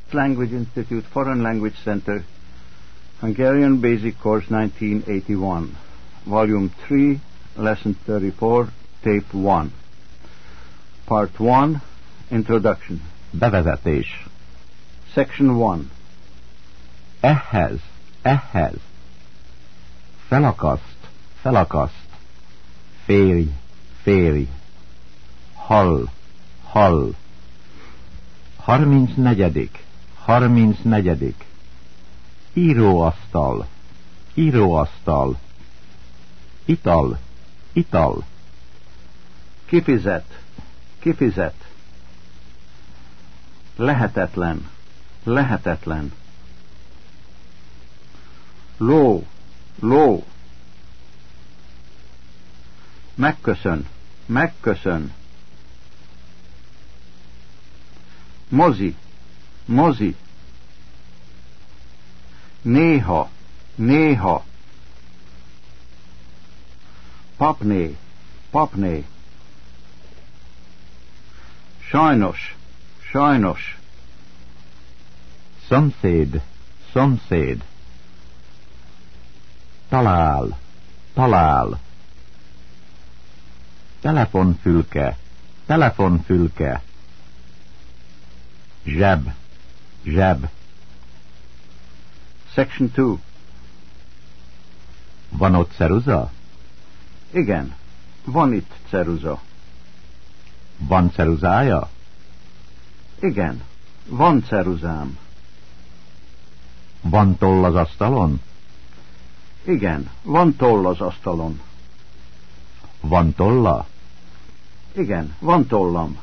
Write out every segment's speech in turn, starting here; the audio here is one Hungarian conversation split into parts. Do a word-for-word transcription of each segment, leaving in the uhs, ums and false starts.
Language Institute Foreign Language Center, Hungarian Basic Course nineteen eighty-one, Volume three, Lesson thirty-four, Tape one. Part one, Introduction. Bevezetés. Section one. Ehhez, ehhez. Felakaszt, felakaszt. Férj, férj. Hall, hall. Harmincnegyedik, harmincnegyedik. Íróasztal, íróasztal. Ital, ital. Kifizet, kifizet. Lehetetlen, lehetetlen. Ló, ló. Megköszön, megköszön. Mozi, mozi. Néha, néha. Papné, papné. Sajnos, sajnos. Szomszéd, szomszéd. Talál, talál. Telefonfülke, telefonfülke. Zseb, zseb. Section two. Van ott ceruza? Igen, van itt ceruza. Van ceruzája? Igen, van ceruzám. Van toll az asztalon? Igen, van toll az asztalon. Van tolla? Igen, van tollam.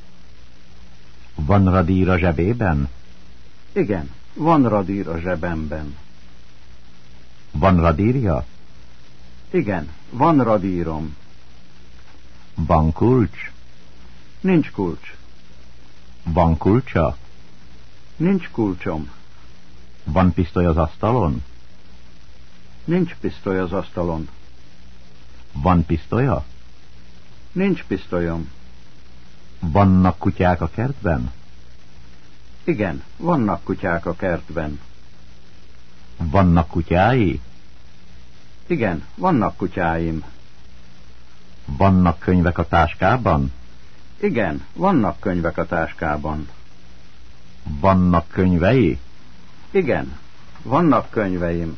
Van radír a zsebében? Igen, van radír a zsebemben. Van radírja? Igen, van radírom. Van kulcs? Nincs kulcs. Van kulcsa? Nincs kulcsom. Van pisztoly az asztalon? Nincs pisztoly az asztalon. Van pisztolya? Nincs pisztolyom. Vannak kutyák a kertben? Igen, vannak kutyák a kertben. Vannak kutyái? Igen, vannak kutyáim. Vannak könyvek a táskában? Igen, vannak könyvek a táskában. Vannak könyvei? Igen, vannak könyveim.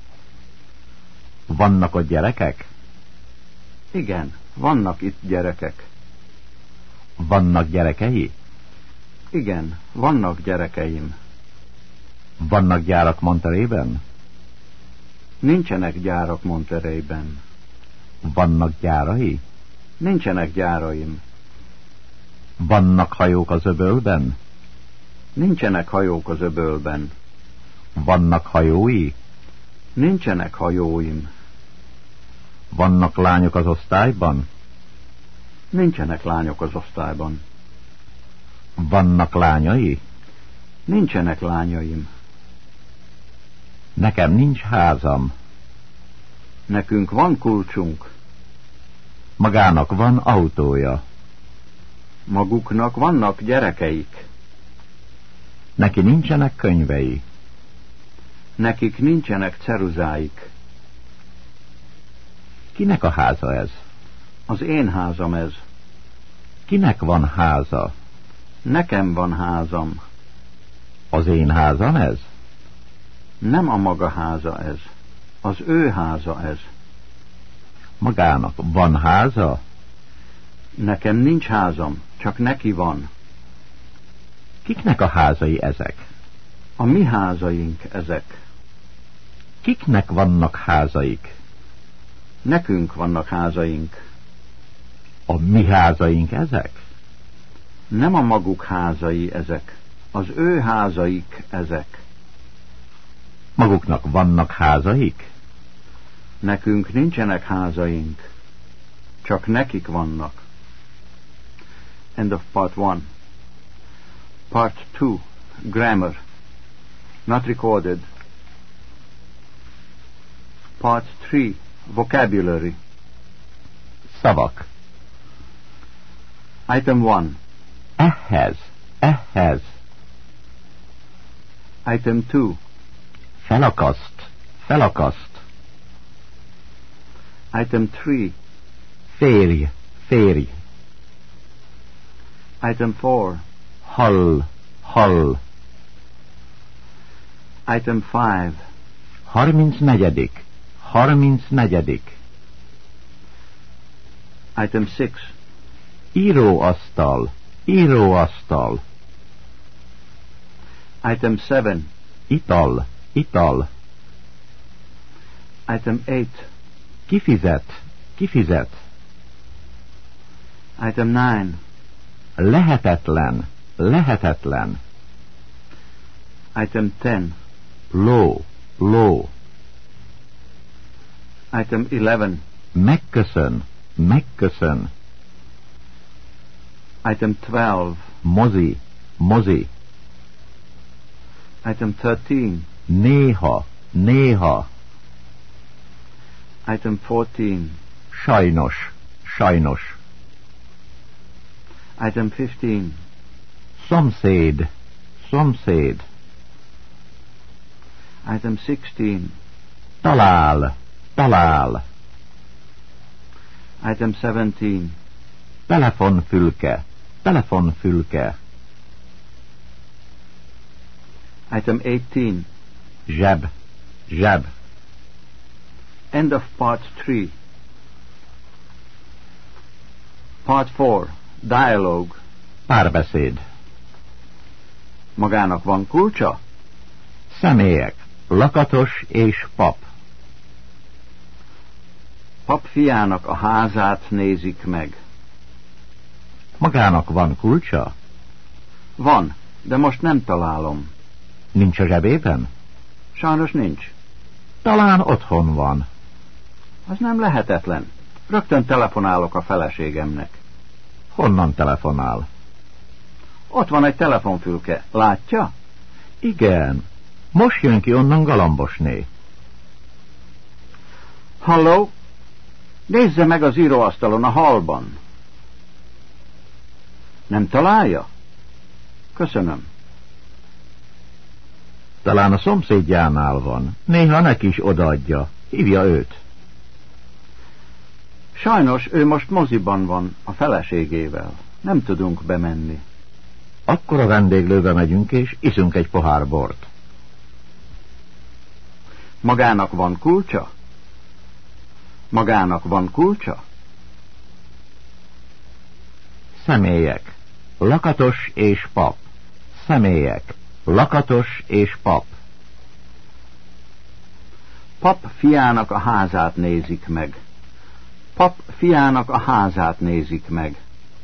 Vannak ott gyerekek? Igen, vannak itt gyerekek. Vannak gyerekei? Igen, vannak gyerekeim. Vannak gyárak Montereyben? Nincsenek gyárak Montereyben. Vannak gyárai? Nincsenek gyáraim. Vannak hajók az öbölben? Nincsenek hajók az öbölben. Vannak hajói? Nincsenek hajóim. Vannak lányok az osztályban? Nincsenek lányok az osztályban. Vannak lányai? Nincsenek lányaim. Nekem nincs házam. Nekünk van kulcsunk. Magának van autója. Maguknak vannak gyerekeik. Neki nincsenek könyvei. Nekik nincsenek ceruzáik. Kinek a háza ez? Az én házam ez. Kinek van háza? Nekem van házam. Az én házam ez? Nem a maga háza ez. Az ő háza ez. Magának van háza? Nekem nincs házam, csak neki van. Kiknek a házai ezek? A mi házaink ezek. Kiknek vannak házaik? Nekünk vannak házaink. A mi házaink ezek? Nem a maguk házai ezek. Az ő házaik ezek. Maguknak vannak házaik? Nekünk nincsenek házaink. Csak nekik vannak. End of part one. Part two. Grammar. Not recorded. Part three. Vocabulary. Szavak. Item one. Ehhez, ehhez. Item two. Felakaszt, felakaszt. Item three. Férj, férj. Item four. Hall, hall. Item five. Harmincnegyedik, harmincnegyedik. Item six. Íróasztal, íróasztal. Item seven. Ital, ital. Item eight. Kifizet, kifizet. Item nine. Lehetetlen, lehetetlen. Item ten. Ló, ló. Item eleven. Megköszön, megköszön. Item twelve. Mozi, mozi. Item thirteen. Néha, néha. Item fourteen. Sajnos, sajnos. Item fifteen. Szomszéd, szomszéd. Item sixteen. Talál, talál. Item seventeen. Telefonfülke, telefonfülke. Item eighteen. Zseb, zseb. End of part three. Part four. Dialogue. Párbeszéd. Magának van kulcsa? Személyek. Lakatos és pap. Pap fiának a házát nézik meg. Magának van kulcsa? Van, de most nem találom. Nincs a zsebében? Sajnos nincs. Talán otthon van. Az nem lehetetlen. Rögtön telefonálok a feleségemnek. Honnan telefonál? Ott van egy telefonfülke. Látja? Igen. Most jön ki onnan Galambosné. Halló? Nézze meg az íróasztalon a hallban. Nem találja? Köszönöm. Talán a szomszédjánál van. Néha neki is odaadja. Hívja őt. Sajnos ő most moziban van a feleségével. Nem tudunk bemenni. Akkor a vendéglőbe megyünk és iszunk egy pohár bort. Magának van kulcsa? Magának van kulcsa? Személyek. Lakatos és pap. Személyek. Lakatos és pap. Pap fiának a házát nézik meg. Pap fiának a házát nézik meg.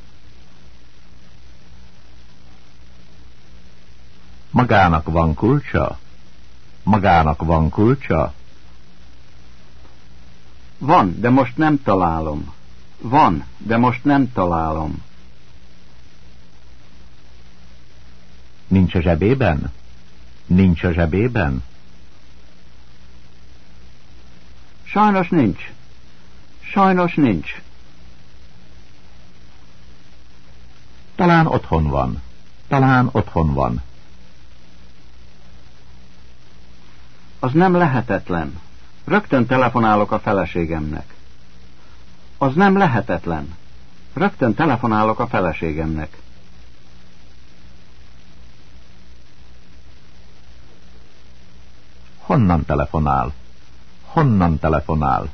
Magának van kulcsa? Magának van kulcsa? Van, de most nem találom. Van, de most nem találom. Nincs a zsebében? Nincs a zsebében? Sajnos nincs. Sajnos nincs. Talán otthon van. Talán otthon van. Az nem lehetetlen. Rögtön telefonálok a feleségemnek. Az nem lehetetlen. Rögtön telefonálok a feleségemnek. Honnan telefonál? Honnan telefonál?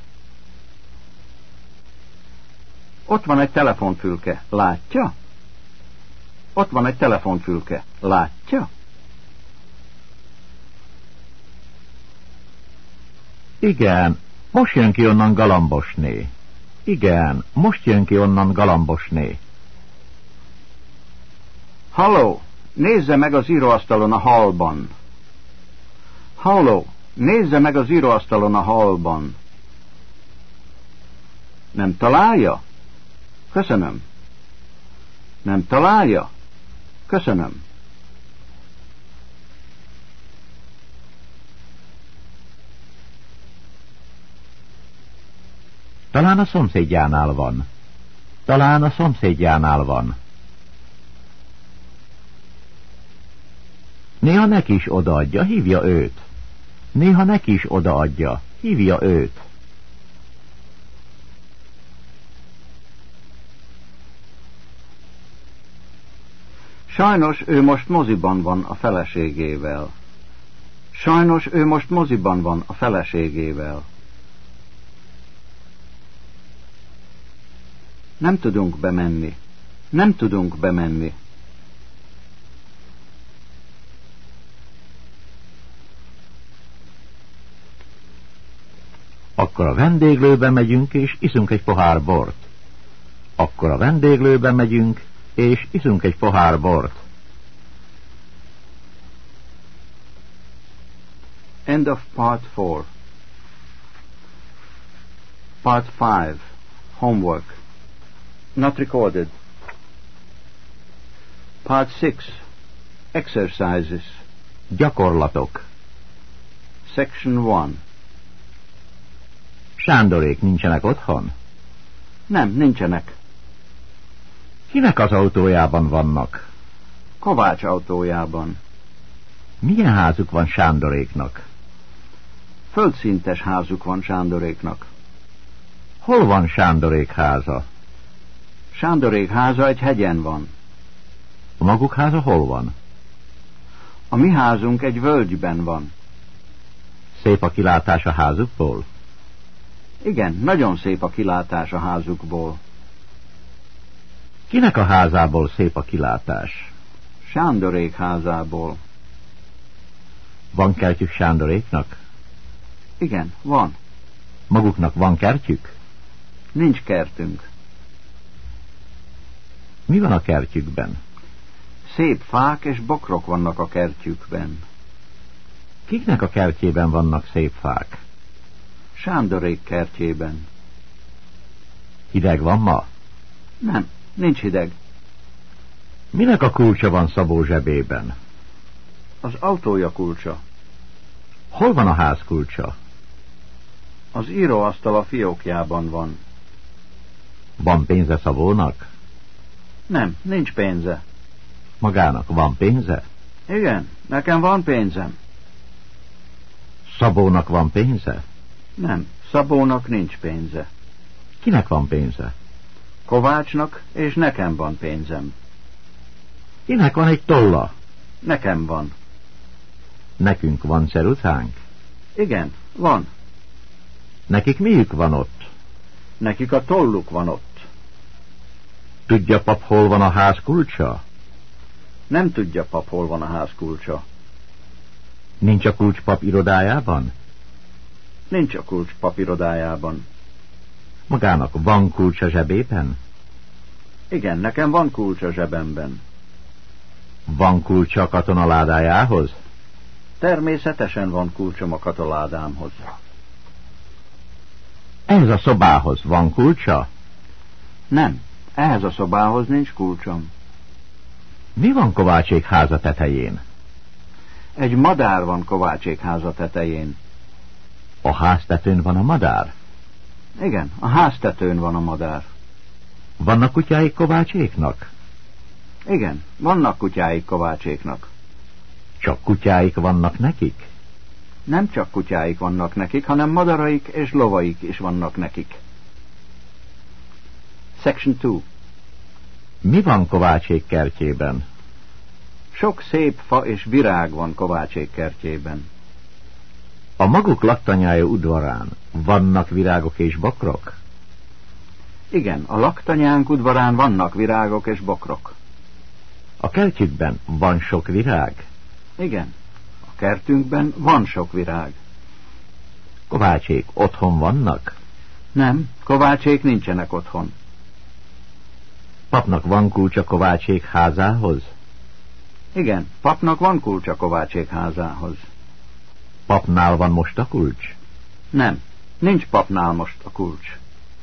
Ott van egy telefonfülke. Látja? Ott van egy telefonfülke. Látja? Igen, most jön ki onnan Galambosné. Igen, most jön ki onnan Galambosné. Halló, nézze meg az íróasztalon a hallban. Halló, nézze meg az íróasztalon a hallban. Nem találja? Köszönöm. Nem találja? Köszönöm. Talán a szomszédjánál van. Talán a szomszédjánál van. Néha neki is odaadja, hívja őt. Néha neki is odaadja, hívja őt. Sajnos ő most moziban van a feleségével. Sajnos ő most moziban van a feleségével. Nem tudunk bemenni. Nem tudunk bemenni. Akkor a vendéglőbe megyünk, és iszunk egy pohár bort. Akkor a vendéglőbe megyünk, és iszunk egy pohár bort. End of part four. Part five. Homework. Not recorded. Part six. Exercises. Gyakorlatok. Section one. Sándorék nincsenek otthon? Nem, nincsenek. Kinek az autójában vannak? Kovács autójában. Milyen házuk van Sándoréknak? Földszintes házuk van Sándoréknak. Hol van Sándorék háza? Sándorék háza egy hegyen van. A maguk háza hol van? A mi házunk egy völgyben van. Szép a kilátás a házukból? Igen, nagyon szép a kilátás a házukból. Kinek a házából szép a kilátás? Sándorék házából. Van kertjük Sándoréknak? Igen, van. Maguknak van kertjük? Nincs kertünk. Mi van a kertjükben? Szép fák és bokrok vannak a kertjükben. Kiknek a kertjében vannak szép fák? Sándorék kertjében. Hideg van ma? Nem, nincs hideg. Minek a kulcsa van Szabó zsebében? Az autója kulcsa. Hol van a ház kulcsa? Az íróasztal a fiókjában van. Van pénze Szabónak? Nem, nincs pénze. Magának van pénze? Igen, nekem van pénzem. Szabónak van pénze? Nem, Szabónak nincs pénze. Kinek van pénze? Kovácsnak és nekem van pénzem. Kinek van egy tolla? Nekem van. Nekünk van ceruzánk? Igen, van. Nekik miük van ott? Nekik a tolluk van ott. Tudja pap, hol van a ház kulcsa? Nem tudja pap, hol van a ház kulcsa. Nincs a kulcs pap irodájában? Nincs a kulcs pap irodájában. Magának van kulcs a zsebében? Igen, nekem van kulcs a zsebemben. Van kulcsa a katonaládájához? Természetesen van kulcsom a katonaládámhoz. Ehhez a szobához van kulcsa? Nem, ehhez a szobához nincs kulcsom. Mi van Kovácsék háza tetején? Egy madár van Kovácsék háza tetején. A háztetőn van a madár? Igen, a háztetőn van a madár. Vannak kutyáik Kovácséknak? Igen, vannak kutyáik Kovácséknak. Csak kutyáik vannak nekik? Nem csak kutyáik vannak nekik, hanem madaraik és lovaik is vannak nekik. Section two. Mi van Kovácsék kertjében? Sok szép fa és virág van Kovácsék kertjében. A maguk laktanyája udvarán vannak virágok és bokrok? Igen, a laktanyánk udvarán vannak virágok és bokrok. A kertjükben van sok virág? Igen, a kertünkben van sok virág. Kovácsék otthon vannak? Nem, Kovácsék nincsenek otthon. Papnak van kulcsa Kovácsék házához? Igen, papnak van kulcsa Kovácsék házához. Papnál van most a kulcs? Nem, nincs papnál most a kulcs.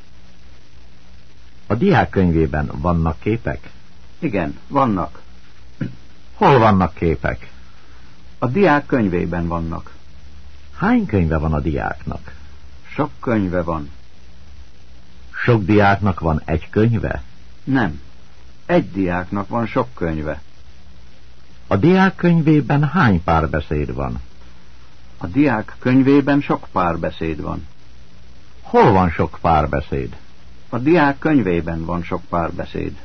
A diák könyvében vannak képek? Igen, vannak. Hol vannak képek? A diák könyvében vannak. Hány könyve van a diáknak? Sok könyve van. Sok diáknak van egy könyve? Nem, egy diáknak van sok könyve. A diák könyvében hány párbeszéd van? A diák könyvében sok párbeszéd van. Hol van sok párbeszéd? A diák könyvében van sok párbeszéd.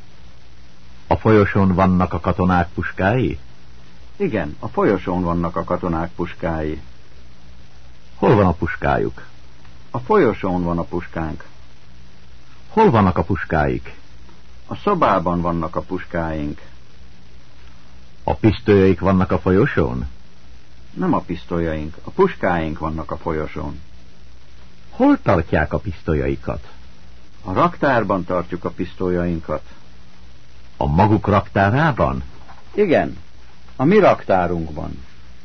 A folyosón vannak a katonák puskái? Igen, a folyosón vannak a katonák puskái. Hol van a puskájuk? A folyosón van a puskánk. Hol vannak a puskáik? A szobában vannak a puskáink. A pisztolyaik vannak a folyosón? Nem a pisztolyaink, a puskáink vannak a folyosón. Hol tartják a pisztolyaikat? A raktárban tartjuk a pisztolyainkat. A maguk raktárában? Igen, a mi raktárunkban.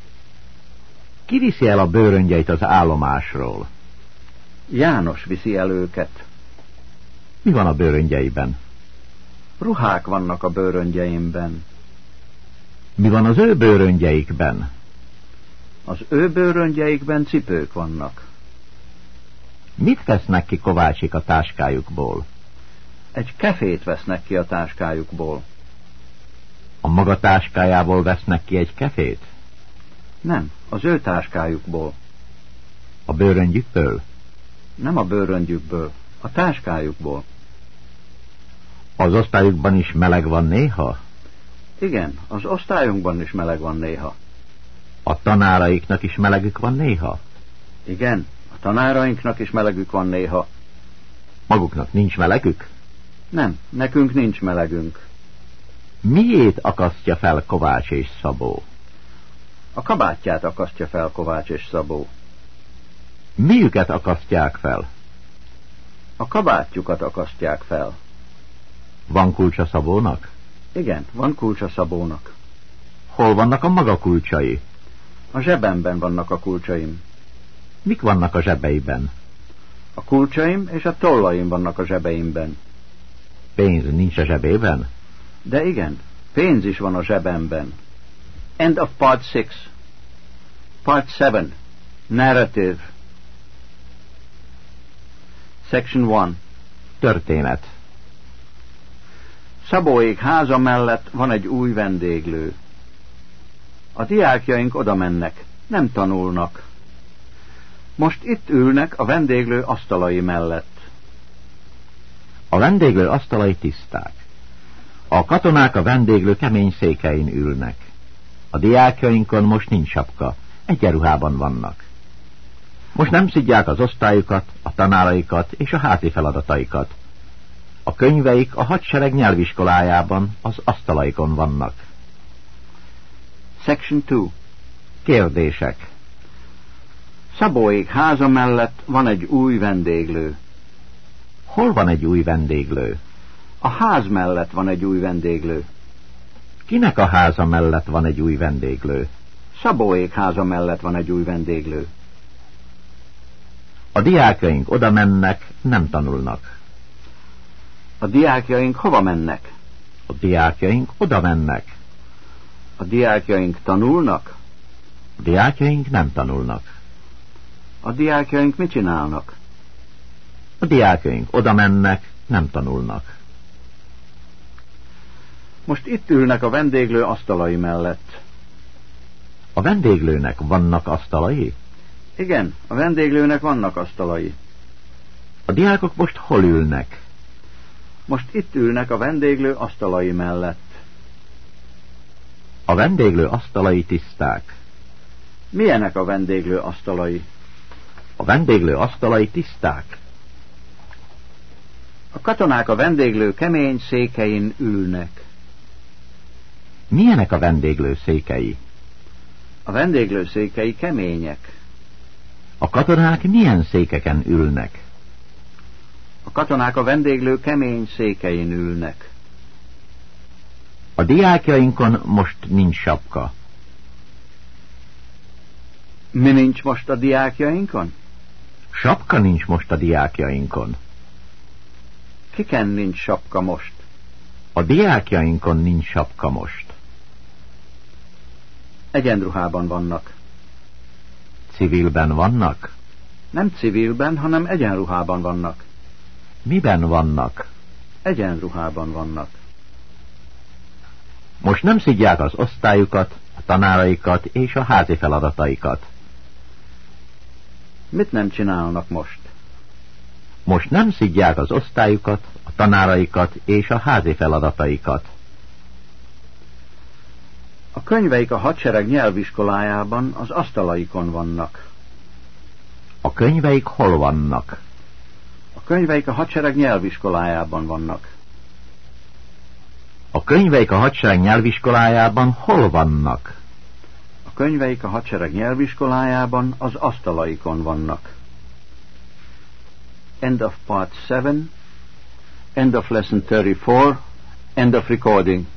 Ki viszi el a bőröngyeit az állomásról? János viszi el őket. Mi van a bőröngyeiben? Ruhák vannak a bőröngyeimben. Mi van az ő bőröngyeikben? Az ő bőröngyeikben cipők vannak. Mit vesznek ki kovácsik a táskájukból? Egy kefét vesznek ki a táskájukból. A maga táskájából vesznek ki egy kefét? Nem, az ő táskájukból. A bőröngyükből? Nem a bőröngyükből, a táskájukból. Az osztályukban is meleg van néha? Igen, az osztályunkban is meleg van néha. A tanáraiknak is melegük van néha? Igen, a tanárainknak is melegük van néha. Maguknak nincs melegük? Nem, nekünk nincs melegünk. Miét akasztja fel Kovács és Szabó? A kabátját akasztja fel Kovács és Szabó. Miüket akasztják fel? A kabátjukat akasztják fel. Van kulcsa Szabónak? Igen, van kulcsa Szabónak. Hol vannak a maga kulcsai? A zsebemben vannak a kulcsaim. Mik vannak a zsebeiben? A kulcsaim és a tollaim vannak a zsebeimben. Pénz nincs a zsebében? De igen, pénz is van a zsebemben. End of part six. Part seven. Narrative. Section one. Történet. Szabóék háza mellett van egy új vendéglő. A diákjaink oda mennek, nem tanulnak. Most itt ülnek a vendéglő asztalai mellett. A vendéglő asztalai tiszták. A katonák a vendéglő kemény székein ülnek. A diákjainkon most nincs sapka, egyenruhában vannak. Most nem szidják az osztályukat, a tanáraikat és a házi feladataikat. A könyveik a hadsereg nyelviskolájában az asztalaikon vannak. Section two. Kérdések. Szabóék háza mellett van egy új vendéglő. Hol van egy új vendéglő? A ház mellett van egy új vendéglő. Kinek a háza mellett van egy új vendéglő? Szabóék háza mellett van egy új vendéglő. A diákjaink oda mennek, nem tanulnak. A diákjaink hova mennek? A diákjaink oda mennek. A diákjaink tanulnak? A diákjaink nem tanulnak. A diákjaink mit csinálnak? A diákjaink oda mennek, nem tanulnak. Most itt ülnek a vendéglő asztalai mellett. A vendéglőnek vannak asztalai? Igen, a vendéglőnek vannak asztalai. A diákok most hol ülnek? Most itt ülnek a vendéglő asztalai mellett. A vendéglő asztalai tiszták. Milyenek a vendéglő asztalai? A vendéglő asztalai tiszták. A katonák a vendéglő kemény székein ülnek. Milyenek a vendéglő székei? A vendéglő székei kemények. A katonák milyen székeken ülnek? A katonák a vendéglő kemény székein ülnek. A diákjainkon most nincs sapka. Mi nincs most a diákjainkon? Sapka nincs most a diákjainkon. Kiken nincs sapka most? A diákjainkon nincs sapka most. Egyenruhában vannak. Civilben vannak? Nem civilben, hanem egyenruhában vannak. Miben vannak? Egyenruhában vannak. Most nem szidják az osztályukat, a tanáraikat és a házi feladataikat. Mit nem csinálnak most? Most nem szidják az osztályukat, a tanáraikat és a házi feladataikat. A könyveik a hadsereg nyelviskolájában az asztalaikon vannak. A könyveik hol vannak? A könyveik a hadsereg nyelviskolájában vannak. A könyveik a hadsereg nyelviskolájában hol vannak? A könyveik a hadsereg nyelviskolájában az asztalaikon vannak. End of part seven. End of lesson thirty-four. End of recording.